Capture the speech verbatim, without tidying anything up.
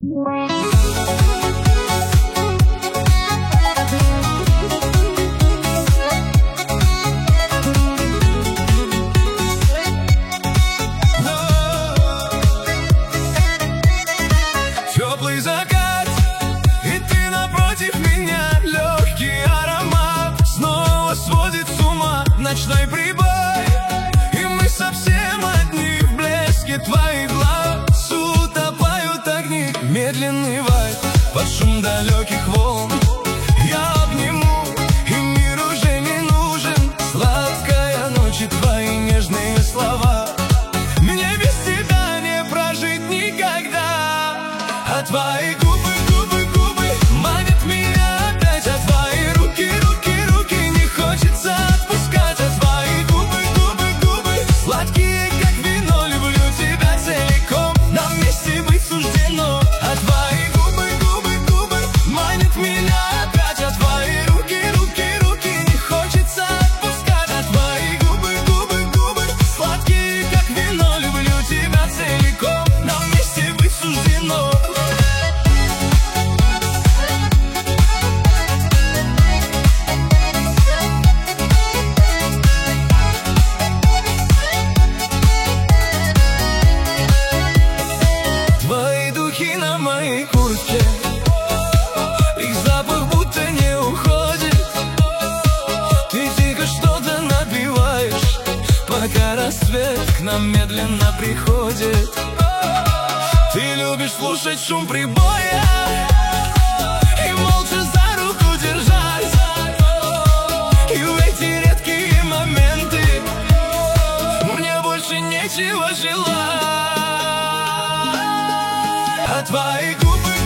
Теплый закат, и ты напротив меня. Легкий аромат снова сводит с ума. Ночной прибой, и мы совсем одни. В блеске твоих глаз утопают огни. Медленный вайб под шум далеких волн. Я обниму, и мир уже не нужен. Сладкая ночь и твои нежные слова. Мне без тебя не прожить никогда. А твои губы, губы, губы манят меня опять. А твои руки, руки, руки не хочется отпускать. А твои губы, губы, губы сладкие, как вино. Люблю тебя целиком, нам вместе быть суждено. А твои губы, губы, губы манят меня опять. А твои руки, руки, руки не хочется отпускать. А твои губы, губы, губы сладкие, как вино. Люблю тебя целиком, нам вместе быть суждено. Твои духи на моей куртке, их запах будто не уходит. Ты тихо что-то напеваешь, пока рассвет к нам медленно приходит. Ты любишь слушать шум прибоя и молча за руку держать. И в эти редкие моменты мне больше нечего желать. А твои губы,